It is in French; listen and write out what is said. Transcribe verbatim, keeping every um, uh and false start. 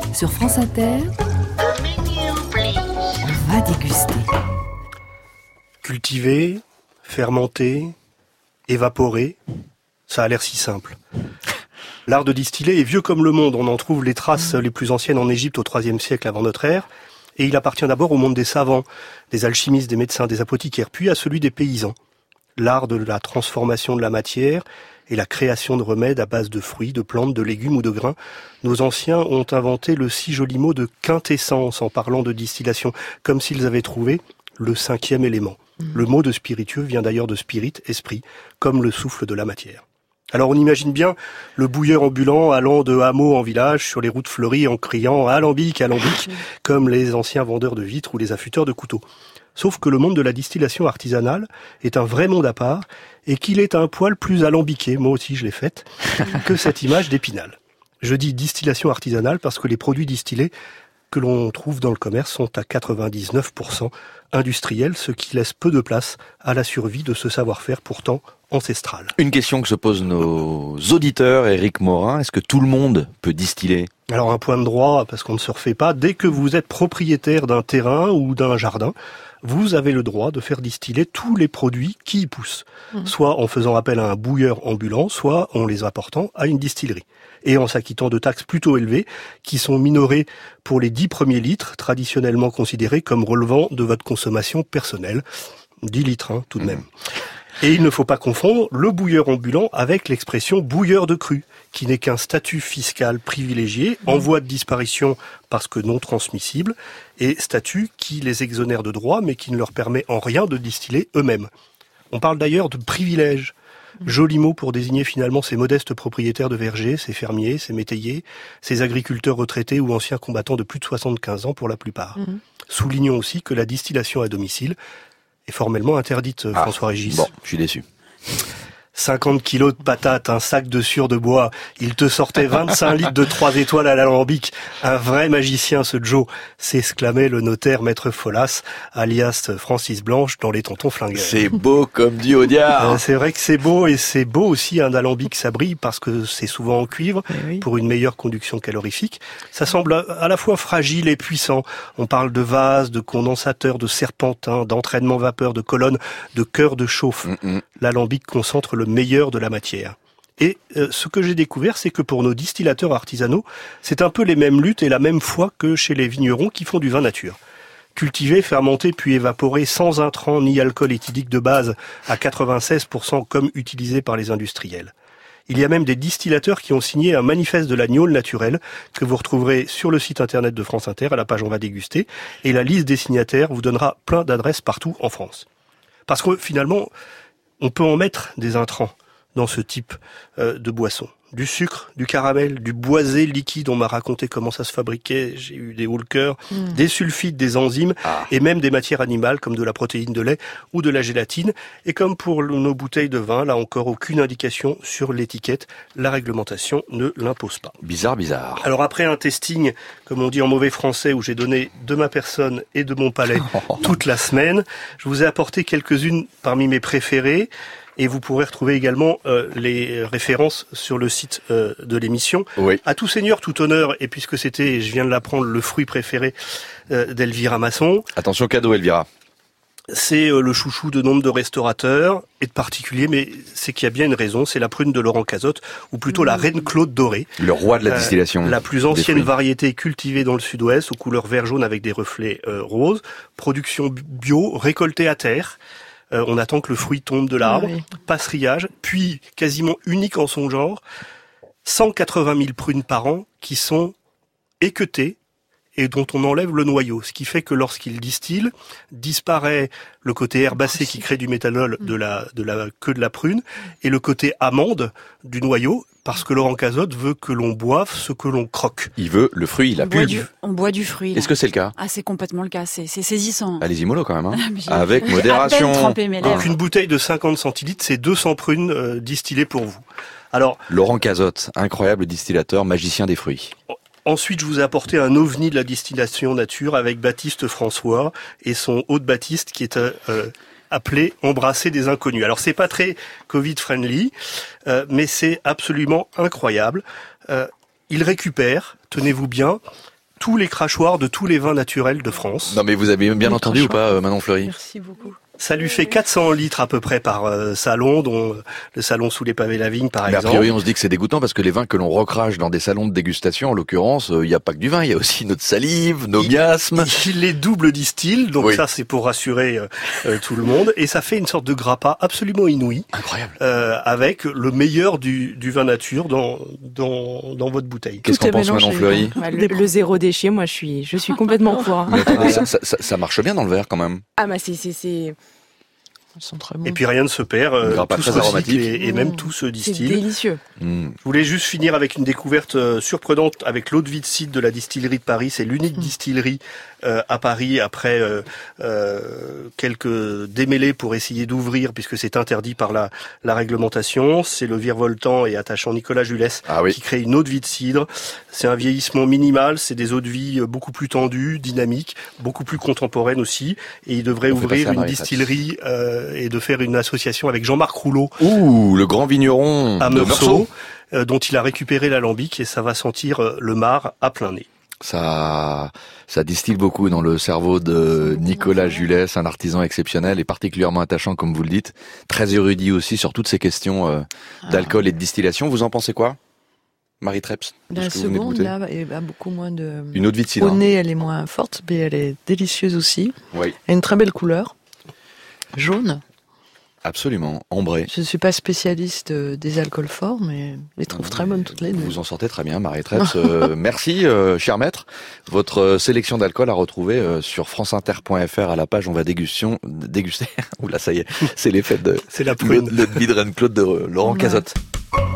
Sur France Inter, on va déguster. Cultiver, fermenter, évaporer, ça a l'air si simple. L'art de distiller est vieux comme le monde. On en trouve les traces les plus anciennes en Égypte au troisième siècle avant notre ère. Et il appartient d'abord au monde des savants, des alchimistes, des médecins, des apothicaires, puis à celui des paysans. L'art de la transformation de la matière et la création de remèdes à base de fruits, de plantes, de légumes ou de grains. Nos anciens ont inventé le si joli mot de quintessence en parlant de distillation, comme s'ils avaient trouvé le cinquième élément. Mmh. Le mot de spiritueux vient d'ailleurs de spirit, esprit, comme le souffle de la matière. Alors on imagine bien le bouilleur ambulant allant de hameau en village sur les routes fleuries en criant « alambic, alambic », comme les anciens vendeurs de vitres ou les affûteurs de couteaux. Sauf que le monde de la distillation artisanale est un vrai monde à part et qu'il est un poil plus alambiqué, moi aussi je l'ai faite, que cette image d'Épinal. Je dis distillation artisanale parce que les produits distillés que l'on trouve dans le commerce sont à quatre-vingt-dix-neuf pour cent industriels, ce qui laisse peu de place à la survie de ce savoir-faire pourtant ancestral. Une question que se posent nos auditeurs, Éric Morin, est-ce que tout le monde peut distiller ? Alors un point de droit, parce qu'on ne se refait pas, dès que vous êtes propriétaire d'un terrain ou d'un jardin, vous avez le droit de faire distiller tous les produits qui y poussent, mmh. soit en faisant appel à un bouilleur ambulant, soit en les apportant à une distillerie. Et en s'acquittant de taxes plutôt élevées, qui sont minorées pour les dix premiers litres, traditionnellement considérés comme relevant de votre consommation personnelle. dix litres, hein, tout de même. Et il ne faut pas confondre le bouilleur ambulant avec l'expression bouilleur de cru, qui n'est qu'un statut fiscal privilégié, en voie de disparition parce que non transmissible, et statut qui les exonère de droits, mais qui ne leur permet en rien de distiller eux-mêmes. On parle d'ailleurs de privilège. Joli mot pour désigner finalement ces modestes propriétaires de vergers, ces fermiers, ces métayers, ces agriculteurs retraités ou anciens combattants de plus de soixante-quinze ans pour la plupart. Mmh. Soulignons aussi que la distillation à domicile est formellement interdite, ah, François Régis. Bon, je suis déçu. cinquante kilos de patates, un sac de sciure de bois, il te sortait vingt-cinq litres de trois étoiles à l'alambic. Un vrai magicien, ce Joe, s'exclamait le notaire maître Folas, alias Francis Blanche, dans Les Tontons Flingueurs. C'est beau comme dit Audiard. Euh, c'est vrai que c'est beau, et c'est beau aussi un alambic, ça brille, parce que c'est souvent en cuivre, oui. pour une meilleure conduction calorifique. Ça semble à la fois fragile et puissant. On parle de vase, de condensateur, de serpentin, d'entraînement vapeur, de colonne, de cœur de chauffe. Mm-mm. L'alambic concentre le meilleur de la matière. Et euh, ce que j'ai découvert, c'est que pour nos distillateurs artisanaux, c'est un peu les mêmes luttes et la même foi que chez les vignerons qui font du vin nature. Cultiver, fermenter puis évaporer sans intrants ni alcool éthylique de base à quatre-vingt-seize pour cent comme utilisé par les industriels. Il y a même des distillateurs qui ont signé un manifeste de la gnôle naturelle que vous retrouverez sur le site internet de France Inter à la page On va déguster, et la liste des signataires vous donnera plein d'adresses partout en France. Parce que finalement, on peut en mettre des intrants dans ce type euh, de boisson. Du sucre, du caramel, du boisé liquide, on m'a raconté comment ça se fabriquait, j'ai eu des hauts le cœur, mmh. des sulfites, des enzymes, ah. et même des matières animales comme de la protéine de lait ou de la gélatine. Et comme pour nos bouteilles de vin, là encore aucune indication sur l'étiquette, la réglementation ne l'impose pas. Bizarre, bizarre. Alors après un testing, comme on dit en mauvais français, où j'ai donné de ma personne et de mon palais toute la semaine, je vous ai apporté quelques-unes parmi mes préférées. Et vous pourrez retrouver également euh, les références sur le site euh, de l'émission. Oui. À tout seigneur, tout honneur, et puisque c'était, je viens de l'apprendre, le fruit préféré euh, d'Elvira Masson. Attention cadeau, Elvira. C'est euh, le chouchou de nombre de restaurateurs et de particuliers, mais c'est qu'il y a bien une raison, c'est la prune de Laurent Cazotte, ou plutôt mmh. la reine Claude dorée. Le roi de la distillation. Euh, la plus ancienne variété cultivée dans le sud-ouest, aux couleurs vert jaune avec des reflets euh, roses. Production bio, récoltée à terre. Euh, on attend que le fruit tombe de l'arbre, oui. passerillage, puis quasiment unique en son genre, cent quatre-vingt mille prunes par an qui sont équeutées et dont on enlève le noyau. Ce qui fait que lorsqu'il distille, disparaît le côté herbacé qui crée du méthanol de la, de la queue de la prune et le côté amande du noyau, parce que Laurent Cazotte veut que l'on boive ce que l'on croque. Il veut le fruit, la pulpe. Du, on boit du fruit. Là. Est-ce que c'est le cas ? Ah, c'est complètement le cas, c'est, c'est saisissant. Allez-y mollo quand même, hein. Avec modération. Trempé mes lèvres. Donc une bouteille de cinquante centilitres, c'est deux cents prunes euh, distillées pour vous. Alors, Laurent Cazotte, incroyable distillateur, magicien des fruits. Ensuite, je vous ai apporté un ovni de la distillation nature avec Baptiste François et son hôte Baptiste qui est euh, appelé Embrasser des inconnus. Alors, c'est pas très Covid-friendly, euh, mais c'est absolument incroyable. Euh, il récupère, tenez-vous bien, tous les crachoirs de tous les vins naturels de France. Non mais vous avez bien les entendu crachoirs. ou pas, Manon Fleury? Merci beaucoup. Ça lui fait quatre cents litres à peu près par euh, salon, dont le salon sous les pavés la vigne par Mais exemple. a priori, on se dit que c'est dégoûtant parce que les vins que l'on recrache dans des salons de dégustation, en l'occurrence, il euh, n'y a pas que du vin, il y a aussi notre salive, nos il, miasmes. Il les double distille, donc oui. ça c'est pour rassurer euh, euh, tout le monde. Et ça fait une sorte de grappa absolument inouï. Incroyable. Euh, avec le meilleur du, du vin nature dans, dans, dans votre bouteille. Qu'est-ce qu'on pense, Manon Fleury? Bah, le, le zéro déchet, moi je suis, je suis complètement pour. Hein. Mais attendez, ça, ça, ça, ça marche bien dans le verre quand même. Ah bah c'est... c'est, c'est... Ils sont très bons. Et puis rien ne se perd, euh, grappa tout très se aromatique. recycle et, et Mmh. même tout se distille. C'est délicieux. Mmh. Je voulais juste finir avec une découverte euh, surprenante avec l'eau de vie de cidre de la distillerie de Paris. C'est l'unique mmh. distillerie euh, à Paris après euh, euh, quelques démêlés pour essayer d'ouvrir puisque c'est interdit par la, la réglementation. C'est le virevoltant et attachant Nicolas Jules ah oui. qui crée une eau de vie de cidre. C'est un vieillissement minimal, c'est des eaux de vie beaucoup plus tendues, dynamiques, beaucoup plus contemporaines aussi. Et il devrait On ouvrir une distillerie euh, et de faire une association avec Jean-Marc Rouleau. Ouh, le grand vigneron à de Meursault, Meursault. Euh, dont il a récupéré l'alambic et ça va sentir euh, le marc à plein nez. Ça, ça distille beaucoup dans le cerveau de Nicolas Jules, un artisan exceptionnel et particulièrement attachant, comme vous le dites, très érudit aussi sur toutes ces questions euh, d'alcool et de distillation. Vous en pensez quoi, Marie Treps? La seconde, là, elle a beaucoup moins de... Une eau de vie de cidre. Au nez, elle est moins forte, mais elle est délicieuse aussi. Oui. Elle a une très belle couleur. Jaune. Absolument, ambré. Je ne suis pas spécialiste des alcools forts, mais je les trouve non, très bonnes toutes les deux. Vous en sortez très bien, Marie Treps. euh, merci, euh, cher maître. Votre sélection d'alcool à retrouver euh, sur franceinter point f r à la page On va dégustion, déguster. Oula, ça y est, c'est l'effet de... C'est la prune. Le, le Bidren Claude de Laurent ouais. Cazotte.